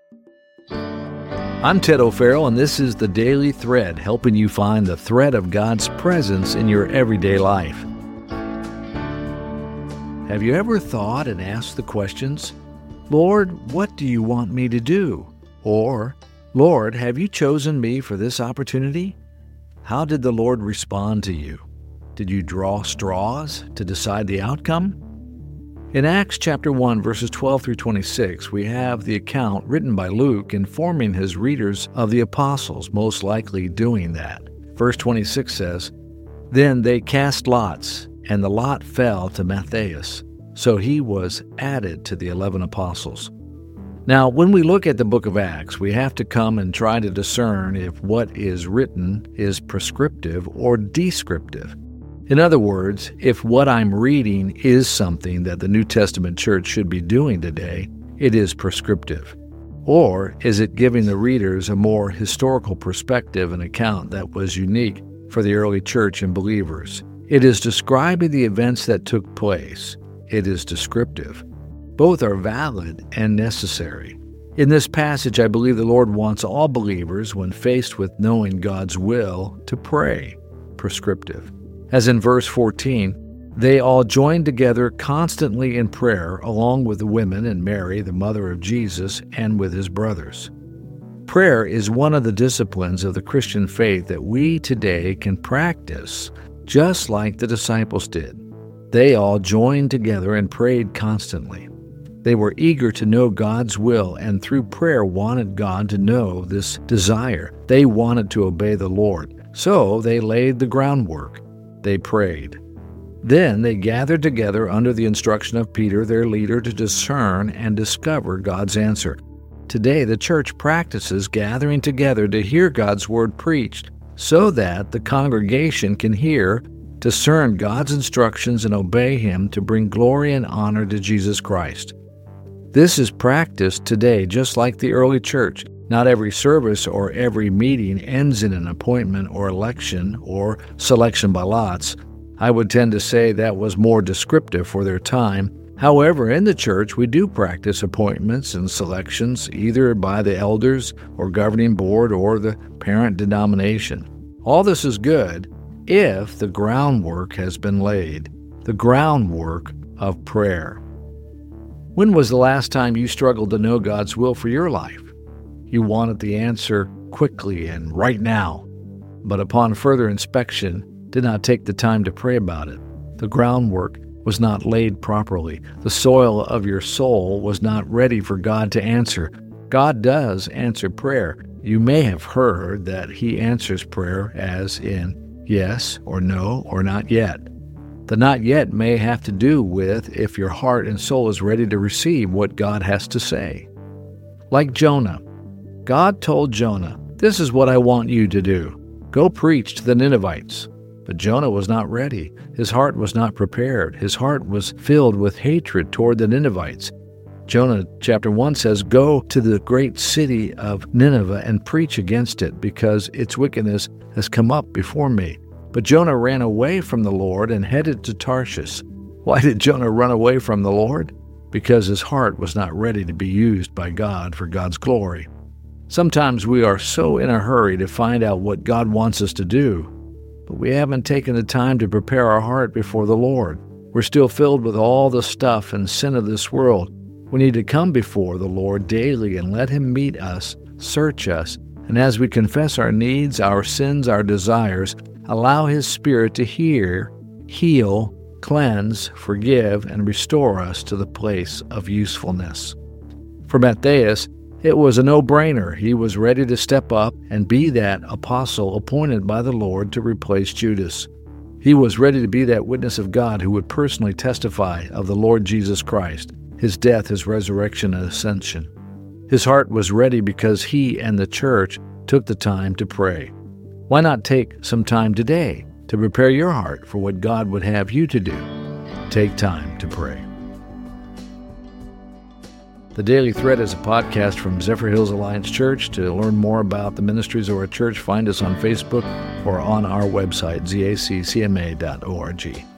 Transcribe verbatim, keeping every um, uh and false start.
I'm Ted O'Farrell, and this is The Daily Thread, helping you find the thread of God's presence in your everyday life. Have you ever thought and asked the questions, Lord, what do you want me to do? Or, Lord, have you chosen me for this opportunity? How did the Lord respond to you? Did you draw straws to decide the outcome? In Acts chapter one, verses twelve through twenty-six, we have the account written by Luke informing his readers of the apostles most likely doing that. Verse twenty-six says, Then they cast lots, and the lot fell to Matthias. So he was added to the eleven apostles. Now, when we look at the book of Acts, we have to come and try to discern if what is written is prescriptive or descriptive. In other words, if what I'm reading is something that the New Testament church should be doing today, it is prescriptive. Or is it giving the readers a more historical perspective and account that was unique for the early church and believers? It is describing the events that took place. It is descriptive. Both are valid and necessary. In this passage, I believe the Lord wants all believers, when faced with knowing God's will, to pray. Prescriptive. As in verse fourteen, they all joined together constantly in prayer, along with the women and Mary, the mother of Jesus, and with his brothers. Prayer is one of the disciplines of the Christian faith that we today can practice, just like the disciples did. They all joined together and prayed constantly. They were eager to know God's will, and through prayer wanted God to know this desire. They wanted to obey the Lord. So they laid the groundwork. They prayed. Then they gathered together under the instruction of Peter, their leader, to discern and discover God's answer. Today, the church practices gathering together to hear God's word preached so that the congregation can hear, discern God's instructions, and obey Him to bring glory and honor to Jesus Christ. This is practiced today just like the early church. Not every service or every meeting ends in an appointment or election or selection by lots. I would tend to say that was more descriptive for their time. However, in the church, we do practice appointments and selections either by the elders or governing board or the parent denomination. All this is good if the groundwork has been laid, the groundwork of prayer. When was the last time you struggled to know God's will for your life? You wanted the answer quickly and right now, but upon further inspection, did not take the time to pray about it. The groundwork was not laid properly. The soil of your soul was not ready for God to answer. God does answer prayer. You may have heard that He answers prayer as in yes or no or not yet. The not yet may have to do with if your heart and soul is ready to receive what God has to say. Like Jonah, God told Jonah, "This is what I want you to do. Go preach to the Ninevites." But Jonah was not ready. His heart was not prepared. His heart was filled with hatred toward the Ninevites. Jonah chapter one says, "Go to the great city of Nineveh and preach against it, because its wickedness has come up before me." But Jonah ran away from the Lord and headed to Tarshish. Why did Jonah run away from the Lord? Because his heart was not ready to be used by God for God's glory. Sometimes we are so in a hurry to find out what God wants us to do, but we haven't taken the time to prepare our heart before the Lord. We're still filled with all the stuff and sin of this world. We need to come before the Lord daily and let Him meet us, search us, and as we confess our needs, our sins, our desires, allow His Spirit to hear, heal, cleanse, forgive, and restore us to the place of usefulness. For Matthias, it was a no-brainer. He was ready to step up and be that apostle appointed by the Lord to replace Judas. He was ready to be that witness of God who would personally testify of the Lord Jesus Christ, His death, His resurrection, and ascension. His heart was ready because he and the church took the time to pray. Why not take some time today to prepare your heart for what God would have you to do? Take time to pray. The Daily Thread is a podcast from Zephyr Hills Alliance Church. To learn more about the ministries of our church, find us on Facebook or on our website, z a c c m a dot org.